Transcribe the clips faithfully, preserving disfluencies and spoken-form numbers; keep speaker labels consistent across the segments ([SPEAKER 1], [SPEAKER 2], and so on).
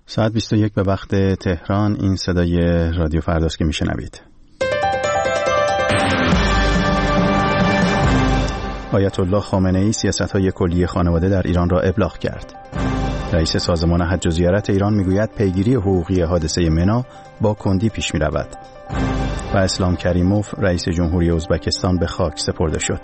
[SPEAKER 1] ساعت بیست و یک به وقت تهران. این صدای رادیو فرداست که میشنوید. آیت الله خامنه‌ای سیاست‌های کلی خانواده در ایران را ابلاغ کرد. رئیس سازمان حج و زیارت ایران میگوید پیگیری حقوقی حادثه منا با کندی پیش می‌رود. و اسلام کریموف رئیس جمهوری ازبکستان به خاک سپرده شد.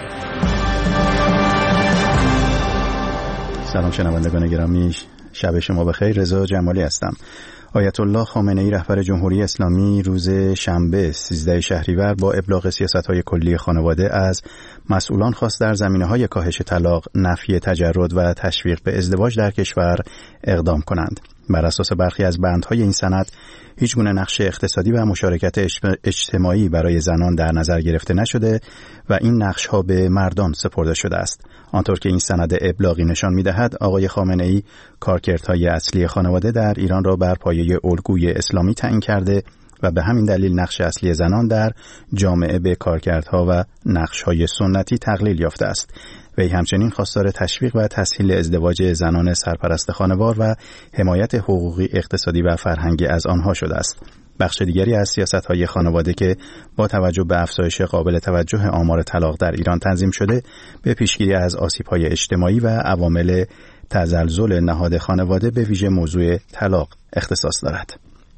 [SPEAKER 1] سلام شنوندگان گرامی، شب شما بخیر. رضا جمالی هستم. آیت الله خامنه‌ای رهبر جمهوری اسلامی روز شنبه سیزده شهریور با ابلاغ سیاست‌های کلی خانواده از مسئولان خواست در زمینه‌های کاهش طلاق، نفی تجرد و تشویق به ازدواج در کشور اقدام کنند. بر اساس برخی از بندهای این سند هیچ گونه نقش اقتصادی و مشارکت اجتماعی برای زنان در نظر گرفته نشده و این نقش‌ها به مردان سپرده شده است. آنطور که این سند ابلاغی نشان می‌دهد، آقای خامنه‌ای کارکردهای اصلی خانواده در ایران را بر پایه الگوی اسلامی تعیین کرده و به همین دلیل نقش اصلی زنان در جامعه به کارکردها و نقش‌های سنتی تقلیل یافته است. وی همچنین خواستار تشویق و تسهیل ازدواج زنان سرپرست خانوار و حمایت حقوقی، اقتصادی و فرهنگی از آنها شده است. بخش دیگری از سیاست‌های خانواده که با توجه به افزایش قابل توجه آمار طلاق در ایران تنظیم شده، به پیشگیری از آسیب‌های اجتماعی و عوامل تزلزل نهاد خانواده به ویژه موضوع طلاق اختصاص دارد.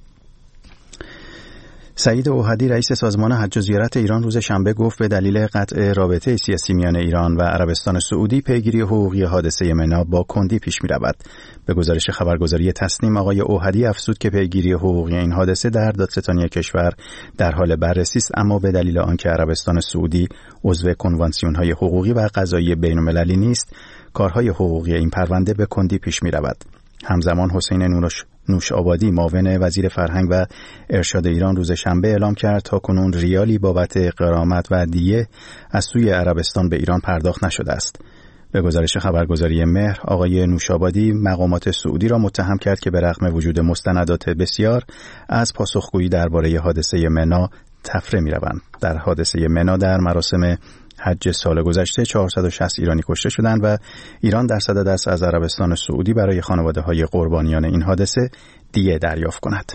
[SPEAKER 1] سعید اوحدی رئیس سازمان حج و زیارت ایران روز شنبه گفت به دلیل قطع رابطه سیاسی میان ایران و عربستان سعودی پیگیری حقوقی حادثه منا با کندی پیش می رود. به گزارش خبرگزاری تسنیم آقای اوحدی افزود که پیگیری حقوقی این حادثه در دادستانی کشور در حال بررسی است، اما به دلیل آنکه عربستان سعودی عضو کنوانسیون‌های حقوقی و قضایی بین‌المللی نیست، کارهای حقوقی این پرونده به کندی پیش می رود. همزمان حسین نوش نوشابادی معاون وزیر فرهنگ و ارشاد ایران روز شنبه اعلام کرد تا کنون ریالی بابت غرامت و دیه از سوی عربستان به ایران پرداخت نشده است. به گزارش خبرگزاری مهر آقای نوشابادی مقامات سعودی را متهم کرد که به رغم وجود مستندات بسیار از پاسخگویی درباره حادثه منا تفره می‌روند. در حادثه منا در مراسم حج سال گذشته چهارصد و شصت ایرانی کشته شدند و ایران در صدد است از عربستان سعودی برای خانواده‌های قربانیان این حادثه دیه دریافت کند.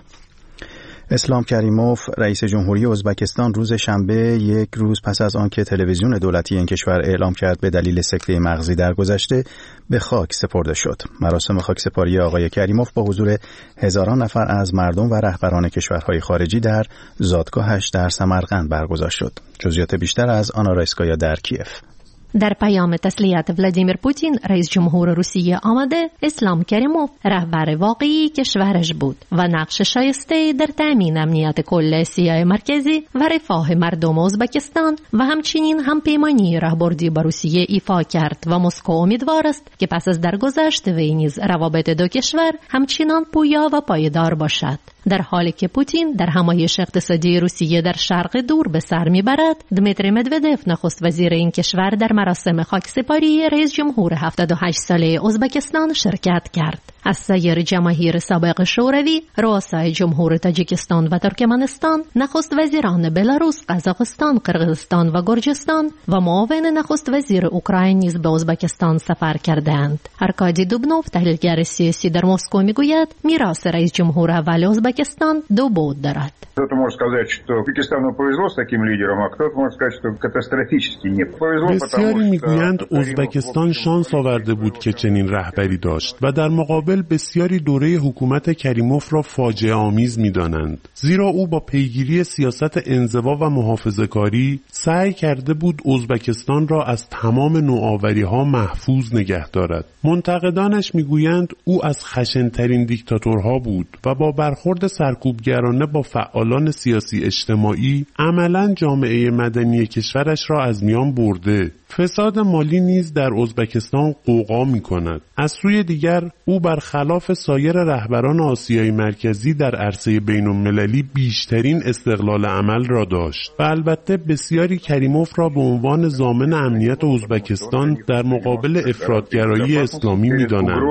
[SPEAKER 1] اسلام کریموف رئیس جمهوری ازبکستان روز شنبه یک روز پس از آنکه تلویزیون دولتی این کشور اعلام کرد به دلیل سکته مغزی درگذشته به خاک سپرده شد. مراسم خاکسپاری آقای کریموف با حضور هزاران نفر از مردم و رهبران کشورهای خارجی در زادگاهش در سمرقند برگزار شد. جزئیات بیشتر از آنا رایسکایا در کیف.
[SPEAKER 2] در پیام تسلیت ولادیمیر پوتین رئیس جمهور روسیه آمده، اسلام کریموف رهبر واقعی کشورش بود و نقش شایسته در تامین امنیت کل آسیای مرکزی و رفاه مردم ازبکستان و همچنین همپیمانی راهبردی با روسیه ایفا کرد و مسکو امیدوار است که پس از درگذشت وی نیز روابط دو کشور همچنان پویا و پایدار باشد. در حالی که پوتین در همایش اقتصادی روسیه در شرق دور به سر میبرد، دمیتری مدودف نخست وزیر این کشور در مراسم خاکسپاری رئیس جمهور هفتاد و هشت ساله ازبکستان شرکت کرد. از سایر جماهیر سابق شوروی، رؤسای جمهور تاجیکستان و ترکمنستان، نخست وزیران بلاروس، قزاقستان، قرقیزستان و گرجستان و معاون نخست وزیر اوکراین نیز به ازبکستان سفر کردند. ارکادی دوبنوف تحلیلگر سیاسی در مسکو میگوید میراث رئیس جمهور اول ازبکستان دو بعد دارد.
[SPEAKER 3] Кто-то может сказать, что Узбекистану повезло с таким лидером, а кто-то может сказать, что катастрофически не повезло.
[SPEAKER 4] بسیاری میگویند ازبکستان شانس آورده بود که چنین رهبری داشت و در مقابل بسیاری دوره حکومت کریموف را فاجعه آمیز می‌دانند، زیرا او با پیگیری سیاست انزوا و محافظه‌کاری سعی کرده بود ازبکستان را از تمام نوآوری‌ها محفوظ نگه دارد. منتقدانش میگویند او از خشن‌ترین دیکتاتورها بود و با برخورد سرکوبگرانه با فعالان سیاسی اجتماعی عملاً جامعه مدنی کشورش را از میان برده. فساد مالی نیز در ازبکستان غوغا می‌کند. از سوی دیگر او برخلاف سایر رهبران آسیای مرکزی در عرصه بین‌المللی بیشترین استقلال عمل را داشت و البته بسیاری کریموف را به عنوان ضامن امنیت ازبکستان در مقابل افراط‌گرایی اسلامی می‌دانند.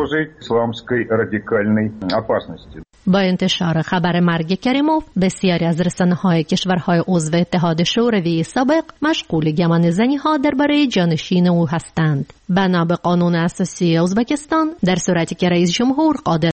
[SPEAKER 2] با انتشار خبر مرگ کریموف، بسیاری از رسانه‌های کشورهای عضو اتحاد شوروی سابق مشغول گمانه‌زنی‌ها درباره جانشین او هستند. بنا به قانون اساسی ازبکستان، در صورتی که رئیس جمهور قادر